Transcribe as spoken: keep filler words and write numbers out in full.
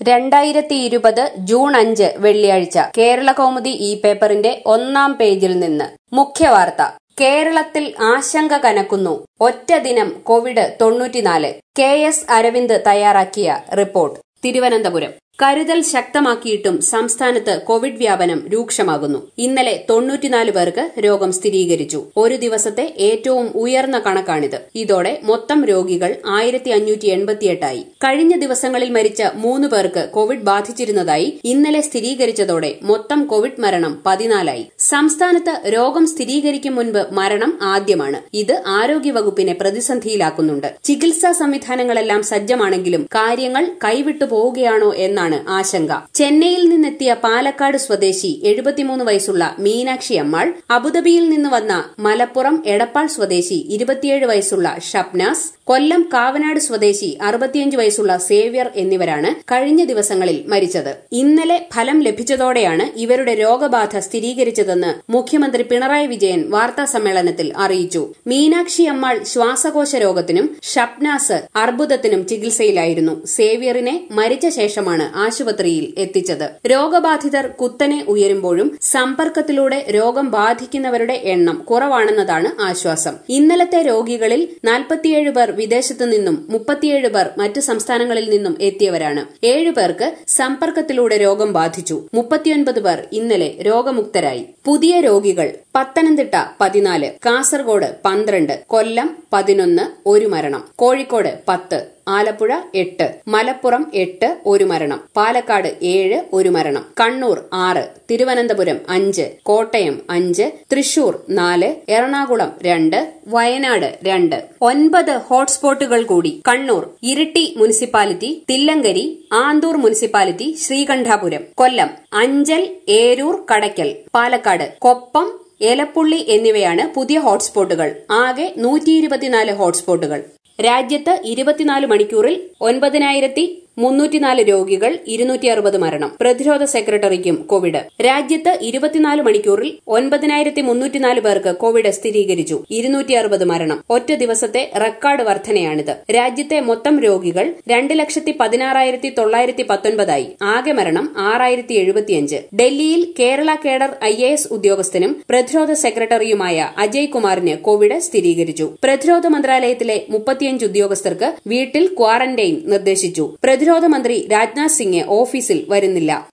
രണ്ടായിരത്തി ഇരുപത് ജൂൺ അഞ്ച് വെള്ളിയാഴ്ച കേരളകൗമുദി ഈ പേപ്പറിന്റെ ഒന്നാം പേജിൽ നിന്ന് മുഖ്യവാർത്ത. കേരളത്തിൽ ആശങ്ക കനക്കുന്നു. ഒറ്റ ദിനം കോവിഡ് തൊണ്ണൂറ്റിനാല്. കെ എസ് അരവിന്ദ് തയ്യാറാക്കിയ റിപ്പോർട്ട്. തിരുവനന്തപുരം. കരുതൽ ശക്തമാക്കിയിട്ടും സംസ്ഥാനത്ത് കോവിഡ് വ്യാപനം രൂക്ഷമാകുന്നു. ഇന്നലെ തൊണ്ണൂറ്റിനാല് പേർക്ക് രോഗം സ്ഥിരീകരിച്ചു. ഒരു ദിവസത്തെ ഏറ്റവും ഉയർന്ന കണക്കാണിത്. ഇതോടെ മൊത്തം രോഗികൾ ആയിരത്തി അഞ്ഞൂറ്റി എൺപത്തിയെട്ടായി. കഴിഞ്ഞ ദിവസങ്ങളിൽ മരിച്ച മൂന്ന് പേർക്ക് കോവിഡ് ബാധിച്ചിരുന്നതായി ഇന്നലെ സ്ഥിരീകരിച്ചതോടെ മൊത്തം കോവിഡ് മരണം പതിനാലായി. സംസ്ഥാനത്ത് രോഗം സ്ഥിരീകരിക്കും മുൻപ് മരണം ആദ്യമാണ്. ഇത് ആരോഗ്യവകുപ്പിനെ പ്രതിസന്ധിയിലാക്കുന്നുണ്ട്. ചികിത്സാ സംവിധാനങ്ങളെല്ലാം സജ്ജമാണെങ്കിലും കാര്യങ്ങൾ കൈവിട്ടു പോവുകയാണോ എന്നാണ് ആശങ്ക. ചെന്നൈയിൽ നിന്നെത്തിയ പാലക്കാട് സ്വദേശി എഴുപത്തിമൂന്ന് വയസ്സുള്ള മീനാക്ഷി അമ്മാൾ, അബുദാബിയിൽ നിന്ന് വന്ന മലപ്പുറം എടപ്പാൾ സ്വദേശി ഇരുപത്തിയേഴ് വയസ്സുള്ള ഷപ്നാസ്, കൊല്ലം കാവനാട് സ്വദേശി അറുപത്തിയഞ്ച് വയസ്സുള്ള സേവ്യർ എന്നിവരാണ് കഴിഞ്ഞ ദിവസങ്ങളിൽ മരിച്ചത്. ഇന്നലെ ഫലം ലഭിച്ചതോടെയാണ് ഇവരുടെ രോഗബാധ സ്ഥിരീകരിച്ചതെന്ന് മുഖ്യമന്ത്രി പിണറായി വിജയൻ വാർത്താസമ്മേളനത്തിൽ അറിയിച്ചു. മീനാക്ഷി അമ്മാൾ ശ്വാസകോശ രോഗത്തിനും ഷപ്നാസ് അർബുദത്തിനും ചികിത്സയിലായിരുന്നു. സേവ്യറിനെ മരിച്ച ശേഷമാണ് ആശുപത്രിയിൽ എത്തിച്ചത്. രോഗബാധിതർ കുത്തനെ ഉയരുമ്പോഴും സമ്പർക്കത്തിലൂടെ രോഗം ബാധിക്കുന്നവരുടെ എണ്ണം കുറവാണെന്നതാണ് ആശ്വാസം. ഇന്നലത്തെ രോഗികളിൽ നാൽപ്പത്തിയേഴ് പേർ വിദേശത്തു നിന്നും മുപ്പത്തിയേഴ് പേർ മറ്റു സംസ്ഥാനങ്ങളിൽ നിന്നും എത്തിയവരാണ്. ഏഴു പേർക്ക് സമ്പർക്കത്തിലൂടെ രോഗം ബാധിച്ചു. മുപ്പത്തിയൊൻപത് പേർ ഇന്നലെ രോഗമുക്തരായി. പുതിയ രോഗികൾ പത്തനംതിട്ട പതിനാല്, കാസർഗോഡ് പന്ത്രണ്ട്, കൊല്ലം പതിനൊന്ന്, ഒരു മരണം. കോഴിക്കോട് പത്ത്, ആലപ്പുഴ എട്ട്, മലപ്പുറം എട്ട്, ഒരു മരണം. പാലക്കാട് ഏഴ്, ഒരു മരണം. കണ്ണൂർ ആറ്, തിരുവനന്തപുരം അഞ്ച്, കോട്ടയം അഞ്ച്, തൃശൂർ നാല്, എറണാകുളം രണ്ട്, വയനാട് രണ്ട്. ഒൻപത് ഹോട്ട്സ്പോട്ടുകൾ കൂടി. Kannur Iritty municipality, Thillankeri, Anthoor municipality, Sreekandapuram. കൊല്ലം അഞ്ചൽ, ഏരൂർ, കടയ്ക്കൽ. പാലക്കാട് കൊപ്പം, ഏലപ്പുള്ളി എന്നിവയാണ് പുതിയ ഹോട്ട്സ്പോട്ടുകൾ. ആകെ നൂറ്റി ഇരുപത്തിനാല് ഹോട്ട്സ്പോട്ടുകൾ. രാജ്യത്ത് ഇരുപത്തിനാല് മണിക്കൂറിൽ ഒൻപതിനായിരത്തി മുന്നൂറ്റിനാല് രോഗികൾ, ഇരുന്നൂറ്റി അറുപത് മരണം. പ്രതിരോധ സെക്രട്ടറിക്കും കോവിഡ്. രാജ്യത്ത് ഇരുപത്തിനാല് മണിക്കൂറിൽ ഒൻപതിനായിരത്തി മുന്നൂറ്റിനാല് പേർക്ക് കോവിഡ് സ്ഥിരീകരിച്ചു. ഇരുന്നൂറ്റി അറുപത് മരണം. ഒറ്റ ദിവസത്തെ റെക്കോർഡ് വർധനയാണിത്. രാജ്യത്തെ മൊത്തം രോഗികൾ രണ്ട് ലക്ഷത്തി പതിനാറായിരത്തി തൊള്ളായിരത്തി പത്തൊൻപതായി. ആകെ മരണം ആറായിരത്തി എഴുപത്തിയഞ്ച്. ഡൽഹിയിൽ Kerala cadre I A S ഉദ്യോഗസ്ഥനും പ്രതിരോധ സെക്രട്ടറിയുമായ അജയ് കുമാറിന് കോവിഡ് സ്ഥിരീകരിച്ചു. പ്രതിരോധ മന്ത്രാലയത്തിലെ മുപ്പത്തിയഞ്ച് ഉദ്യോഗസ്ഥർക്ക് വീട്ടിൽ ക്വാറന്റൈൻ നിർദ്ദേശിച്ചു. പ്രതിരോധ മന്ത്രി രാജ്നാഥ് സിംഗ് ഓഫീസിൽ വരുന്നില്ല.